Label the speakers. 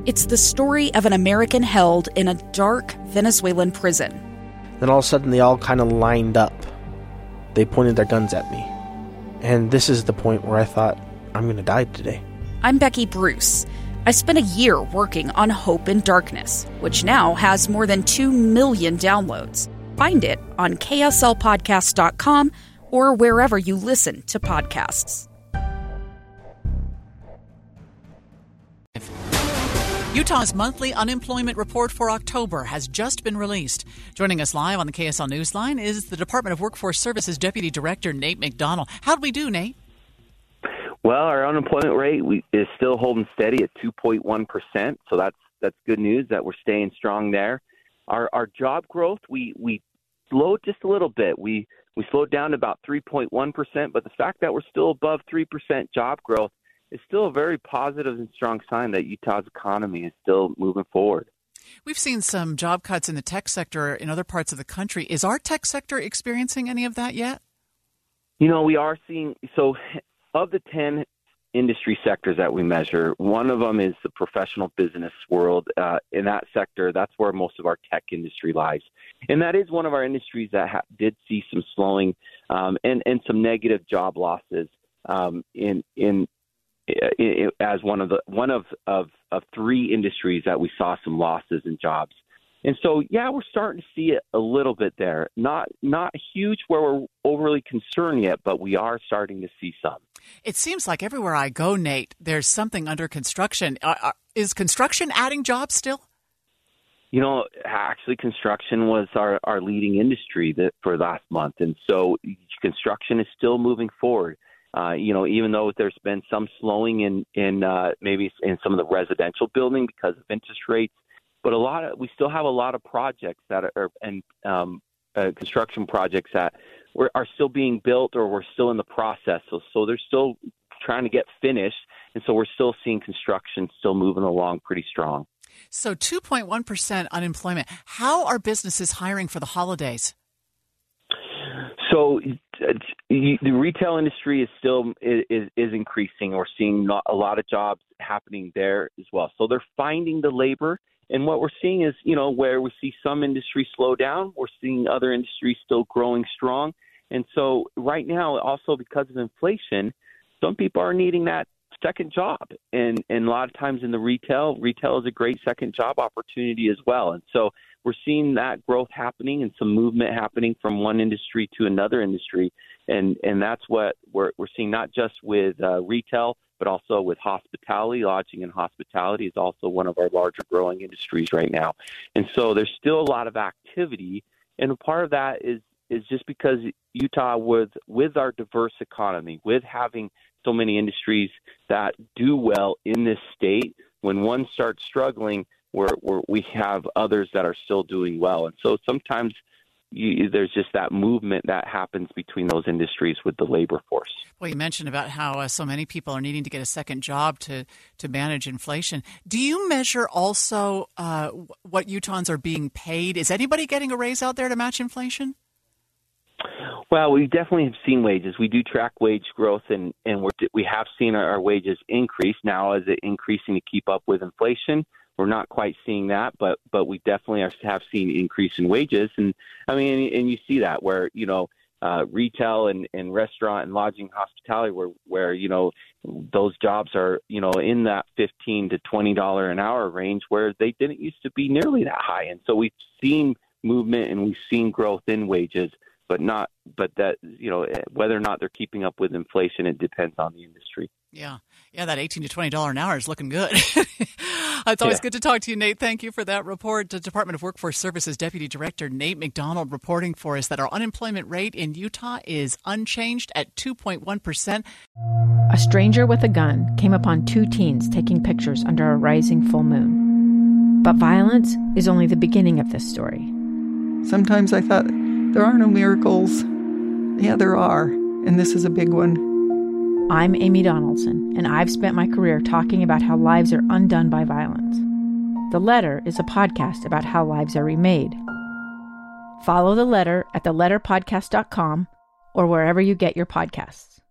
Speaker 1: It's the story of an American held in a dark Venezuelan prison.
Speaker 2: Then all of a sudden they all kind of lined up. They pointed their guns at me. And this is the point where I thought, I'm going to die today.
Speaker 1: I'm Becky Bruce. I spent a year working on Hope in Darkness, which now has more than 2 million downloads. Find it on kslpodcast.com or wherever you listen to podcasts.
Speaker 3: Utah's monthly unemployment report for October has just been released. Joining us live on the KSL Newsline is the Department of Workforce Services Deputy Director Nate McDonald. How'd we do, Nate?
Speaker 4: Well, our unemployment rate is still holding steady at 2.1%, so that's good news that we're staying strong there. Our job growth, we slowed just a little bit. We slowed down to about 3.1%, but the fact that we're still above 3% job growth is still a very positive and strong sign that Utah's economy is still moving forward.
Speaker 3: We've seen some job cuts in the tech sector in other parts of the country. Is our tech sector experiencing any of that yet?
Speaker 4: You know, we are seeing, so of the 10 industry sectors that we measure, one of them is the professional business world. In that sector, that's where most of our tech industry lies. And that is one of our industries that did see some slowing and some negative job losses as one of three industries that we saw some losses in jobs. And so, yeah, we're starting to see it a little bit there. Not huge where we're overly concerned yet, but we are starting to see some.
Speaker 3: It seems like everywhere I go, Nate, there's something under construction. Is construction adding jobs still?
Speaker 4: You know, actually, construction was our leading industry for last month. And so construction is still moving forward. Even though there's been some slowing in maybe in some of the residential building because of interest rates, but we still have a lot of projects that are construction projects that are still being built or we're still in the process. So they're still trying to get finished, and so we're still seeing construction still moving along pretty strong.
Speaker 3: So 2.1% unemployment. How are businesses hiring for the holidays?
Speaker 4: So the retail industry is still is increasing. We're seeing a lot of jobs happening there as well. So they're finding the labor. And what we're seeing is, where we see some industries slow down, we're seeing other industries still growing strong. And so right now, also because of inflation, some people are needing that second job. And a lot of times in the retail is a great second job opportunity as well. And so we're seeing that growth happening and some movement happening from one industry to another industry. And that's what we're seeing, not just with retail, but also with hospitality. Lodging and hospitality is also one of our larger growing industries right now. And so there's still a lot of activity. And a part of that is just because Utah, with our diverse economy, with having so many industries that do well in this state, when one starts struggling, we have others that are still doing well. And so sometimes there's just that movement that happens between those industries with the labor force.
Speaker 3: Well, you mentioned about how so many people are needing to get a second job to manage inflation. Do you measure also what Utahns are being paid? Is anybody getting a raise out there to match inflation?
Speaker 4: Well, we definitely have seen wages. We do track wage growth, and we have seen our wages increase. Now, is it increasing to keep up with inflation? We're not quite seeing that, but we definitely have seen increase in wages. And I mean, and you see that where, retail and restaurant and lodging hospitality where those jobs are, in that $15 to $20 an hour range where they didn't used to be nearly that high. And so we've seen movement and we've seen growth in wages, but that, whether or not they're keeping up with inflation, it depends on the industry.
Speaker 3: Yeah, that $18 to $20 an hour is looking good. It's always good to talk to you, Nate. Thank you for that report. The Department of Workforce Services Deputy Director Nate McDonald reporting for us that our unemployment rate in Utah is unchanged at 2.1%.
Speaker 5: A stranger with a gun came upon two teens taking pictures under a rising full moon. But violence is only the beginning of this story.
Speaker 6: Sometimes I thought, there are no miracles. Yeah, there are. And this is a big one.
Speaker 5: I'm Amy Donaldson, and I've spent my career talking about how lives are undone by violence. The Letter is a podcast about how lives are remade. Follow The Letter at theletterpodcast.com or wherever you get your podcasts.